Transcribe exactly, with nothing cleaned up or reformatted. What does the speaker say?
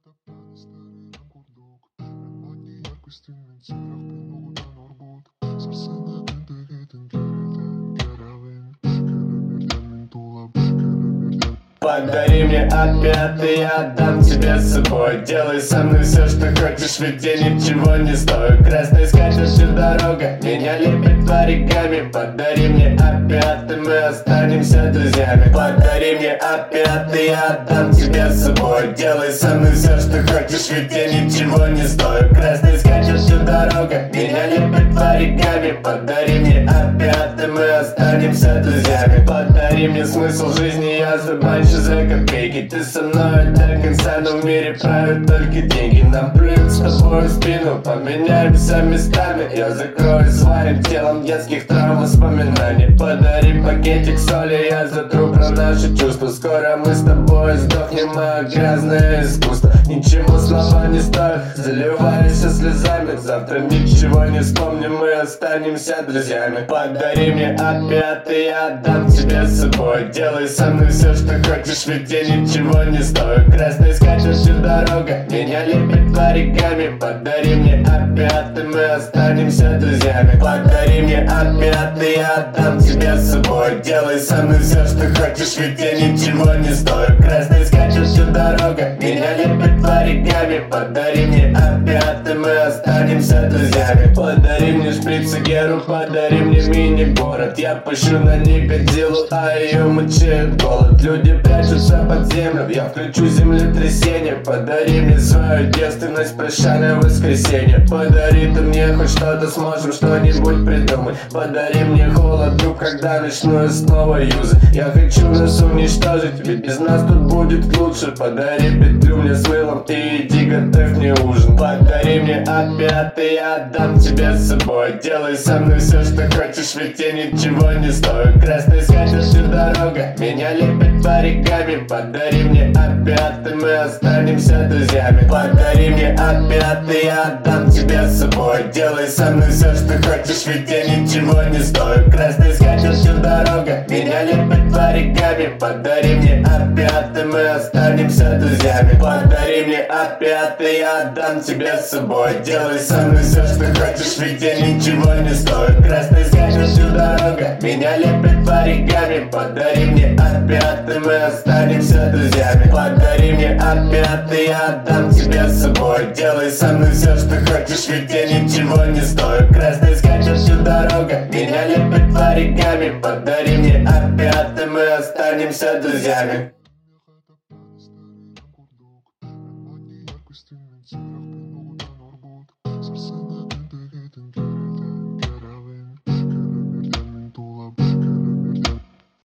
Подари мне опять, и я отдам тебе с собой. Делай со мной все, что хочешь, ведь я ничего не стою. Красной скатертью дорога меня лепит париками. Подари мне опять, и мы останемся друзьями. Подари мне опять, и я отдам тебе с собой. Делай со мной все, что хочешь, ведь я ничего не стою. Красной скатертью дорога меня лепит париками. Подари мне опять, и мы останемся друзьями. Подари мне смысл жизни, я забанчу за копейки. Ты со мной до конца, но в мире правят только деньги. Нам плюют с тобой в спину, поменяемся местами. Я закрою своим телом детских травм воспоминаний. Подари пакетик соли, я затру про наши чувства. Скоро мы с тобой сдохнем, а грязное искусство ничего слова не стоит, заливаешься слезами. Завтра ничего не вспомним, мы останемся друзьями. Подари мне опять, и я отдам тебе с собой. Делай со мной все, что хочешь, ведь я ничего не стою. Красной скатертью дорога меня лепит париками. Подари мне опять, и мы останемся друзьями. Подари мне опять, и я отдам тебе с собой. Делай со мной все, что хочешь, ведь я ничего не стою. Красной скатертью дорога меня лепит париками. Подари мне опять, и мы останемся друзьями. Подари мне шприц и геру, подари мне мини-город. Я пущу на них Годзиллу, а ее мучает голод. Люди прячутся под землю, я включу землетрясение. Подари мне свою девственность, прощальное воскресенье. Подари ты мне хоть что-то, сможем что-нибудь придумать. Подари мне холод, друг, когда начну я снова юзать. Я хочу нас уничтожить, ведь без нас тут будет лучше. Подари петлю мне с мылом и иди готовь мне ужин. Подари мне опять, и я отдам тебе с собой. Делай со мной все, что хочешь, ведь я ничего не стою. Красной скатертью дорога меня лепит париками. Подари мне опять, и мы останемся друзьями. Подари мне опять, и я отдам тебе с собой. Делай со мной все, что хочешь, ведь я ничего не стою. Красной скатертью дорога меня лепит париками. Подари мне опять, и мы останемся друзьями. Подари мне опять, и я отдам тебе с собой. Делай со мной все, что хочешь, ведь я ничего не стою. Красной скатертью дорога меня лепит париками. Подари мне опять, и мы останемся друзьями. Подари мне опять, и я отдам тебе с собой. Делай со мной все, что хочешь, ведь я ничего не стою. Красной скатертью дорога меня лепит париками. Подари мне опять, и мы останемся друзьями. Сердце